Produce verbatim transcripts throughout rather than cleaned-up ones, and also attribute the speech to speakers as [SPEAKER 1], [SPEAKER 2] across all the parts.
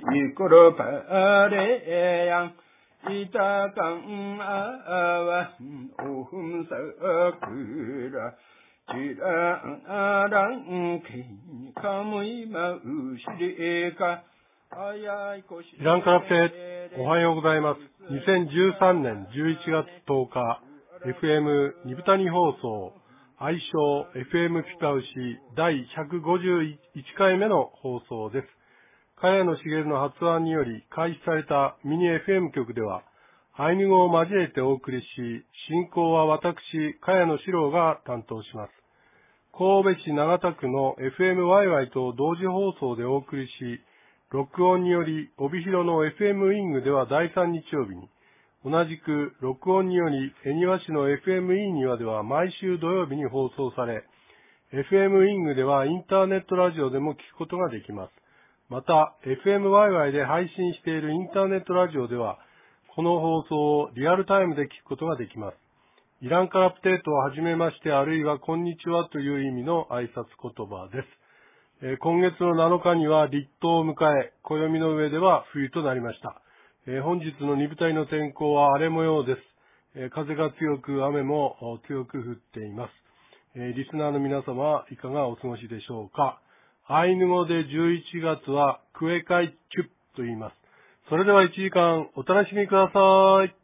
[SPEAKER 1] 미끄러 바래양 이따강 아와 오흠사 그라 지라랑 카무이 마우시리가
[SPEAKER 2] イランカラプテ、おはようございます。にせんじゅうさんねんじゅういちがつとおか、エフエム ニブタニ放送、愛称 エフエム ピパウシだいひゃくごじゅういちかいめの放送です。茅野茂の発案により開始されたミニ エフエム 局では、アイヌ語を交えてお送りし、進行は私、茅野史郎が担当します。神戸市長田区の エフエムワイワイ と同時放送でお送りし、録音により、帯広の エフエム ウィングではだいさん日曜日に、同じく録音により、恵庭市の エフエム イー庭では毎週土曜日に放送され、エフエム ウィングではインターネットラジオでも聞くことができます。また、エフエムワイワイ で配信しているインターネットラジオでは、この放送をリアルタイムで聞くことができます。イランカラプテートをはじめまして、あるいはこんにちはという意味の挨拶言葉です。えー、今月のなのかには立冬を迎え、暦の上では冬となりました。えー、本日の二部隊の天候は荒れ模様です。えー、風が強く、雨も強く降っています。えー、リスナーの皆様はいかがお過ごしでしょうか。アイヌ語でじゅういちがつはクエカイチュッと言います。それではいちじかんお楽しみください。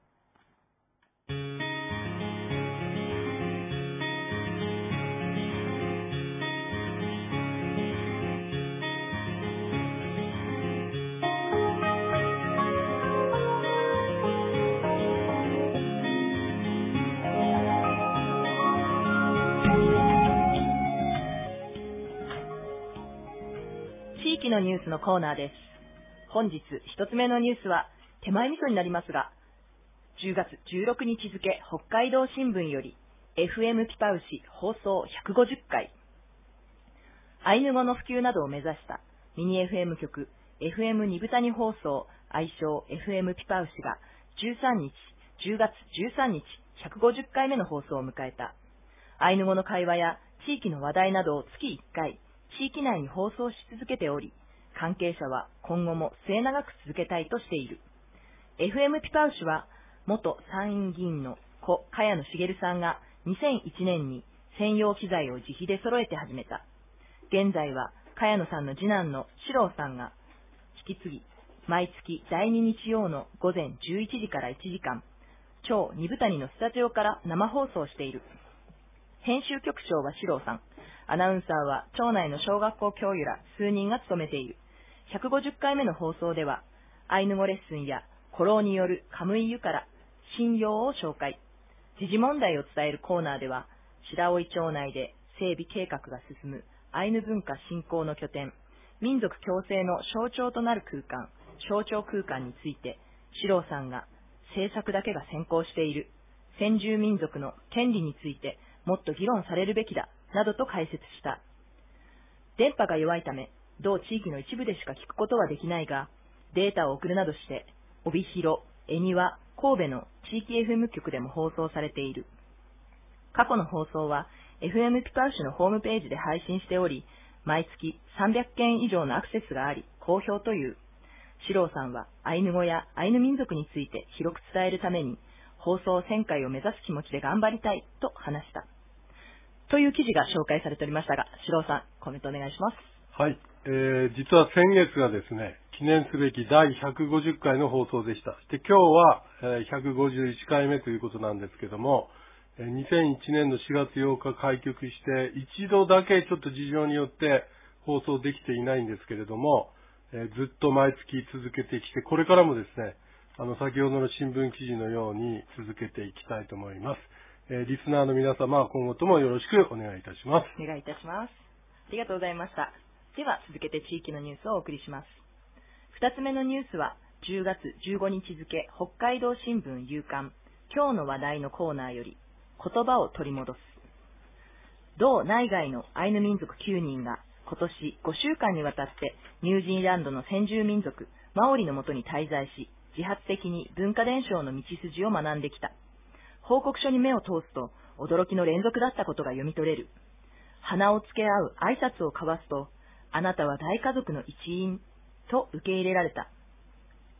[SPEAKER 3] 地域のニュースのコーナーです。本日一つ目のニュースは手前味噌になりますが、じゅうがつじゅうろくにち付北海道新聞より エフエム ピパウシ放送ひゃくごじゅっかい、アイヌ語の普及などを目指したミニ エフエム 局 エフエム ニブタニ放送愛称 エフエム ピパウシがじゅうさんにちじゅうがつじゅうさんにちひゃくごじゅっかいめの放送を迎えた。アイヌ語の会話や地域の話題などを月いっかい地域内に放送し続けており、関係者は今後も末永く続けたいとしている。エフエム ピパウシは元参院議員の故茅野茂さんがにせんいちねんに専用機材を自費で揃えて始めた。現在は茅野さんの次男の史郎さんが引き継ぎ、毎月だいに日曜のごぜんじゅういちじからいちじかん、超二部谷のスタジオから生放送している。編集局長は史郎さん、アナウンサーは町内の小学校教諭ら数人が務めている。ひゃくごじゅっかいめの放送では、アイヌ語レッスンや古老によるカムイユから信用を紹介。時事問題を伝えるコーナーでは、白老町内で整備計画が進むアイヌ文化振興の拠点、民族共生の象徴となる空間、象徴空間について、史郎さんが政策だけが先行している、先住民族の権利についてもっと議論されるべきだ、などと解説した。電波が弱いため、同地域の一部でしか聞くことはできないが、データを送るなどして、帯広、恵庭、神戸の地域 エフエム 局でも放送されている。過去の放送は エフエム ピパウシのホームページで配信しており、毎月さんびゃくけん以上のアクセスがあり、好評という。史郎さんはアイヌ語やアイヌ民族について広く伝えるために、放送せんかいを目指す気持ちで頑張りたいと話した。という記事が紹介されておりましたが、史郎さん、コメントお願いします。
[SPEAKER 2] はい、えー、実は先月がですね、記念すべきだいひゃくごじゅっかいの放送でした。で、今日は、えー、ひゃくごじゅういちかいめということなんですけども、えー、にせんいちねんのしがつようか開局して、一度だけちょっと事情によって放送できていないんですけれども、えー、ずっと毎月続けてきて、これからもですね、あの、先ほどの新聞記事のように続けていきたいと思います。えー、リスナーの皆様、今後ともよろしくお願いいたします。
[SPEAKER 3] お願いいたします。ありがとうございました。では続けて地域のニュースをお送りします。二つ目のニュースはじゅうがつじゅうごにち付北海道新聞夕刊今日の話題のコーナーより言葉を取り戻す。同内外のアイヌ民族きゅうにんが今年ごしゅうかんにわたってニュージーランドの先住民族マオリのもとに滞在し、自発的に文化伝承の道筋を学んできた。報告書に目を通すと驚きの連続だったことが読み取れる。鼻をつけ合う挨拶を交わすと、あなたは大家族の一員と受け入れられた。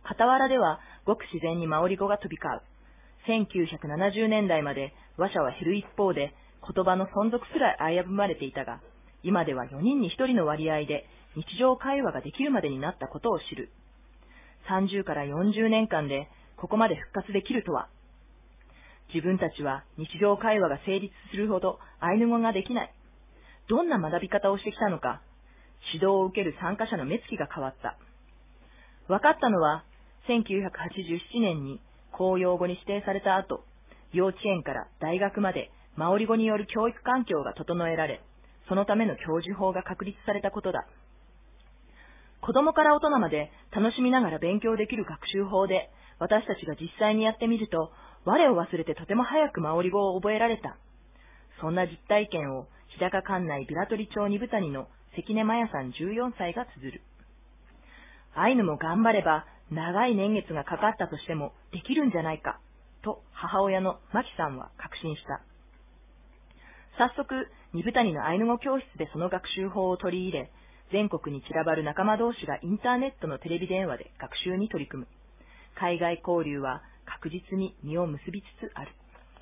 [SPEAKER 3] 傍らではごく自然にマオリ語が飛び交う。せんきゅうひゃくななじゅうねんだいまで話者は減る一方で、言葉の存続すら危ぶまれていたが、今ではよにんにひとりの割合で日常会話ができるまでになったことを知る。さんじゅうからよんじゅうねんかんでここまで復活できるとは。自分たちは日常会話が成立するほどアイヌ語ができない。どんな学び方をしてきたのか、指導を受ける参加者の目つきが変わった。分かったのは、せんきゅうひゃくはちじゅうななねんに公用語に指定された後、幼稚園から大学までマオリ語による教育環境が整えられ、そのための教授法が確立されたことだ。子供から大人まで楽しみながら勉強できる学習法で、私たちが実際にやってみると、我を忘れてとても早くマオリ語を覚えられた。そんな実体験を日高管内ビラトリ町二部谷の関根真也さんじゅうよんさいが綴る。アイヌも頑張れば長い年月がかかったとしてもできるんじゃないか、と母親のマキさんは確信した。早速、二部谷のアイヌ語教室でその学習法を取り入れ、全国に散らばる仲間同士がインターネットのテレビ電話で学習に取り組む。海外交流は確実に実を結びつつある。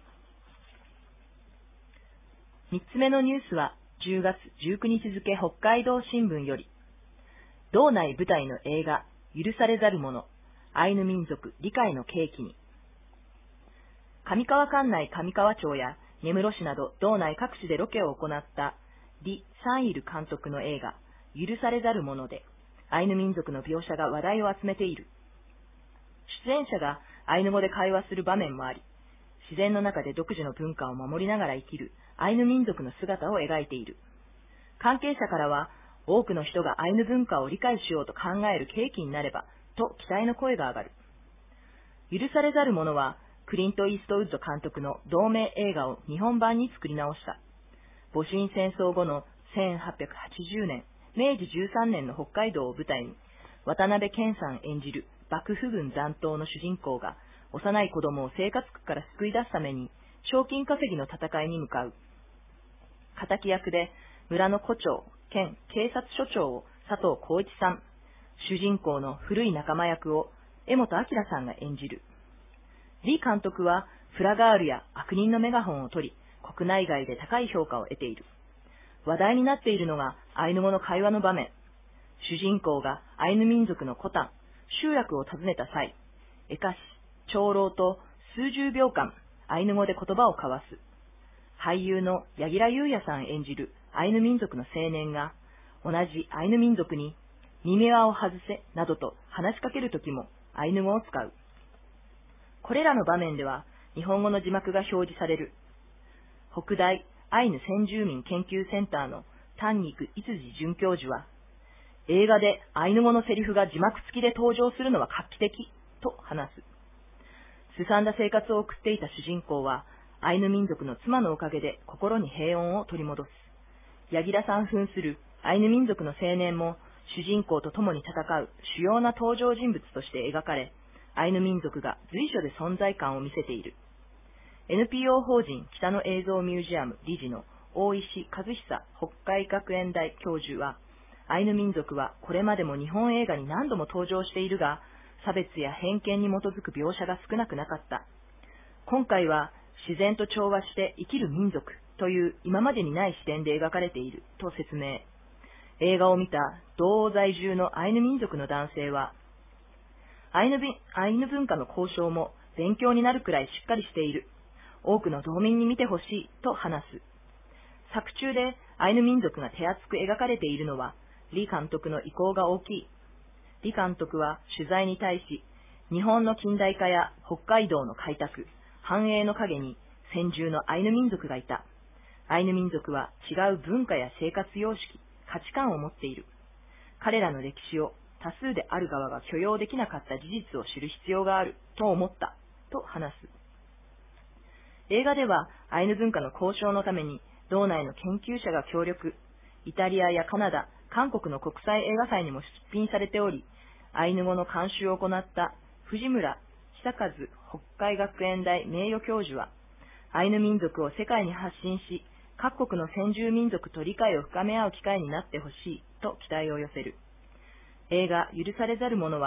[SPEAKER 3] 三つ目のニュースはじゅうがつじゅうくにち付北海道新聞より、道内舞台の映画許されざる者、アイヌ民族理解の契機に。上川管内上川町や根室市など道内各地でロケを行ったリ・サンイル監督の映画許されざる者で、アイヌ民族の描写が話題を集めている。出演者がアイヌ語で会話する場面もあり、自然の中で独自の文化を守りながら生きるアイヌ民族の姿を描いている。関係者からは、多くの人がアイヌ文化を理解しようと考える契機になれば、と期待の声が上がる。許されざる者は、クリント・イーストウッド監督の同名映画を日本版に作り直した。戊辰戦争後のせんはっぴゃくはちじゅうねん、めいじじゅうさんねんの北海道を舞台に、渡辺謙さん演じる幕府軍残党の主人公が、幼い子供を生活苦から救い出すために、賞金稼ぎの戦いに向かう。敵役で、村の胡長、兼警察署長を佐藤浩一さん、主人公の古い仲間役を江本明さんが演じる。リ監督はフラガールや悪人のメガホンを取り、国内外で高い評価を得ている。話題になっているのがアイヌ語の会話の場面。主人公がアイヌ民族のコタン、集落を訪ねた際、エカシ、長老と数十秒間アイヌ語で言葉を交わす。俳優の柳楽優弥さん演じるアイヌ民族の青年が、同じアイヌ民族に耳輪を外せなどと話しかけるときもアイヌ語を使う。これらの場面では日本語の字幕が表示される。北大アイヌ先住民研究センターの丹肉逸次准教授は、映画でアイヌ語のセリフが字幕付きで登場するのは画期的と話す。すさんだ生活を送っていた主人公は、アイヌ民族の妻のおかげで心に平穏を取り戻す。柳楽さん扮するアイヌ民族の青年も主人公と共に戦う主要な登場人物として描かれ、アイヌ民族が随所で存在感を見せている。エヌピーオー 法人北の映像ミュージアム理事の大石和久北海学園大教授は、アイヌ民族はこれまでも日本映画に何度も登場しているが、差別や偏見に基づく描写が少なくなかった。今回は自然と調和して生きる民族という今までにない視点で描かれていると説明。映画を見た道央在住のアイヌ民族の男性は、アイヌ、アイヌ文化の交渉も勉強になるくらいしっかりしている。多くの道民に見てほしいと話す。作中でアイヌ民族が手厚く描かれているのは、李監督の意向が大きい。李監督は取材に対し、日本の近代化や北海道の開拓、繁栄の陰に先住のアイヌ民族がいた。アイヌ民族は違う文化や生活様式、価値観を持っている。彼らの歴史を多数である側が許容できなかった事実を知る必要があると思った、と話す。映画ではアイヌ文化の交渉のために道内の研究者が協力、イタリアやカナダ、韓国の国際映画祭にも出品されており、アイヌ語の監修を行った藤村久和北海学園大名誉教授は、アイヌ民族を世界に発信し、各国の先住民族と理解を深め合う機会になってほしいと期待を寄せる。映画許されざる者は、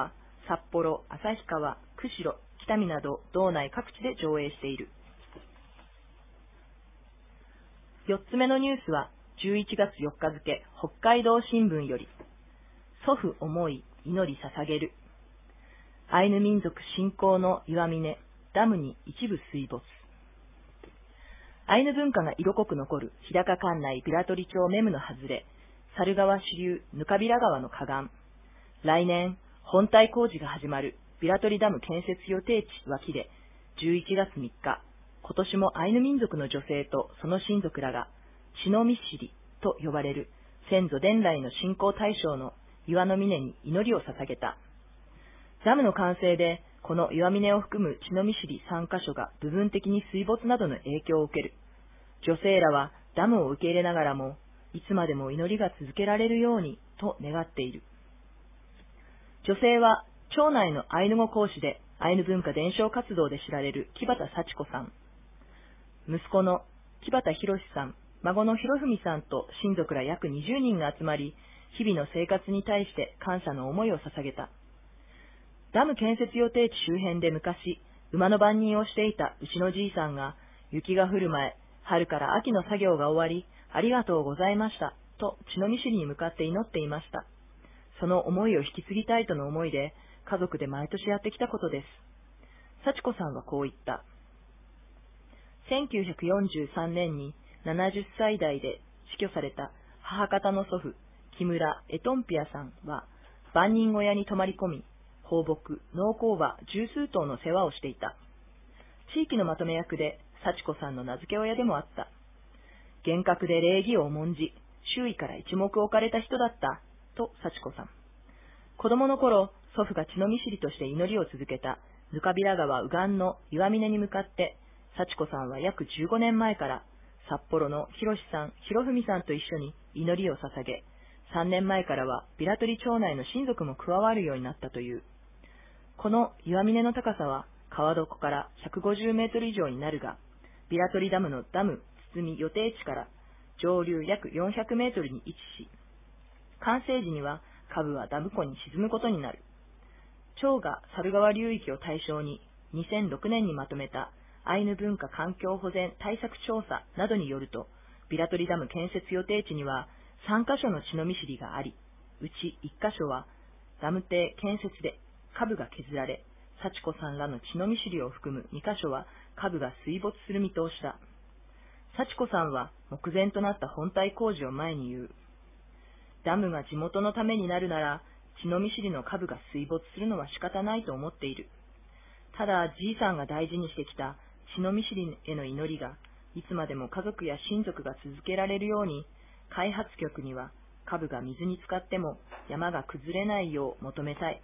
[SPEAKER 3] 札幌、旭川、釧路、北見など道内各地で上映している。よっつめのニュースはじゅういちがつよっか付、北海道新聞より、祖父思い、祈り捧げる。アイヌ民族信仰の岩峰、ダムに一部水没。アイヌ文化が色濃く残る日高管内平取町メムの外れ、猿川支流ぬかびら川の河岸。来年、本体工事が始まる平取ダム建設予定地脇で、じゅういちがつみっか、今年もアイヌ民族の女性とその親族らが、血のみしりと呼ばれる先祖伝来の信仰対象の岩の峰に祈りを捧げた。ダムの完成で、この岩峰を含む血のみしりさんかしょが部分的に水没などの影響を受ける。女性らはダムを受け入れながらも、いつまでも祈りが続けられるようにと願っている。女性は町内のアイヌ語講師でアイヌ文化伝承活動で知られる木畑幸子さん。息子の木畑博さん、孫の博文さんと親族ら約にじゅうにんが集まり、日々の生活に対して感謝の思いを捧げた。ダム建設予定地周辺で昔、馬の番人をしていた牛のじいさんが、雪が降る前、春から秋の作業が終わり、ありがとうございました、と血のみしりに向かって祈っていました。その思いを引き継ぎたいとの思いで、家族で毎年やってきたことです。幸子さんはこう言った。せんきゅうひゃくよんじゅうさんねんにななじゅっさい代で死去された母方の祖父、木村エトンピアさんは、番人小屋に泊まり込み、放牧、農耕馬十数頭の世話をしていた。地域のまとめ役で、幸子さんの名付け親でもあった。厳格で礼儀を重んじ、周囲から一目置かれた人だった、と幸子さん。子供の頃、祖父が血のみしりとして祈りを続けた、ぬかびら川右岸の岩峰に向かって、幸子さんは約じゅうごねんまえから、札幌の博さん、博文さんと一緒に祈りを捧げ、さんねんまえからは平取町内の親族も加わるようになったという。この岩峰の高さは川床からひゃくごじゅうメートル以上になるが、平取ダムのダム包み予定地から上流約よんひゃくメートルに位置し、完成時には下部はダム湖に沈むことになる。町が猿川流域を対象ににせんろくねんにまとめたアイヌ文化環境保全対策調査などによると、平取ダム建設予定地にはさんかしょの血のみしりがあり、うちいっかしょはダム堤建設で下部が削られ、幸子さんらの血のみしりを含むにかしょは下部が水没する見通しだ。幸子さんは目前となった本体工事を前に言う。ダムが地元のためになるなら、血のみしりの下部が水没するのは仕方ないと思っている。ただ、じいさんが大事にしてきた血のみしりへの祈りが、いつまでも家族や親族が続けられるように、開発局には下部が水に浸かっても山が崩れないよう求めたい。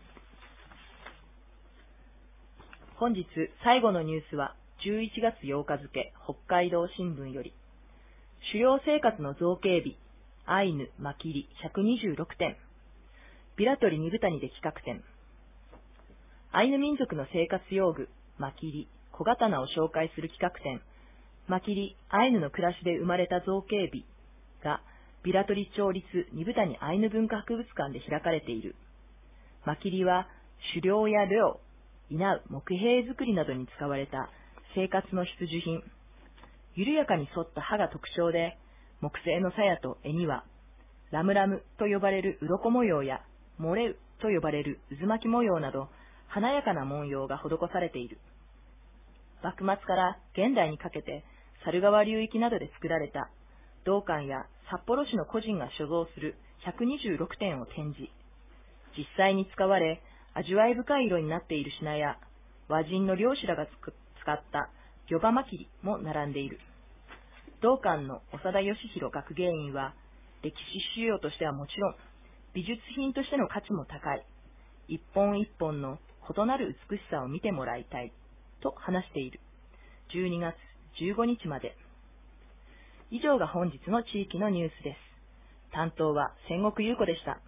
[SPEAKER 3] 本日最後のニュースはじゅういちがつようか付、北海道新聞より、狩猟生活の造形美、アイヌ、マキリひゃくにじゅうろくてん、平取二部谷で企画展。アイヌ民族の生活用具、マキリ、小刀を紹介する企画展、マキリ、アイヌの暮らしで生まれた造形美が、平取町立二部谷アイヌ文化博物館で開かれている。マキリは、狩猟や猟、稲う木兵作りなどに使われた生活の必需品。緩やかに反った刃が特徴で、木製の鞘と柄には、ラムラムと呼ばれる鱗模様や、モレウと呼ばれる渦巻き模様など、華やかな文様が施されている。幕末から現代にかけて、猿川流域などで作られた、道館や札幌市の個人が所蔵するひゃくにじゅうろくてんを展示。実際に使われ、味わい深い色になっている品や、和人の漁師らが使った魚場巻きも並んでいる。道館の長田義弘学芸員は、歴史資料としてはもちろん、美術品としての価値も高い。一本一本の異なる美しさを見てもらいたい、と話している。じゅうにがつじゅうごにちまで。以上が本日の地域のニュースです。担当は千石優子でした。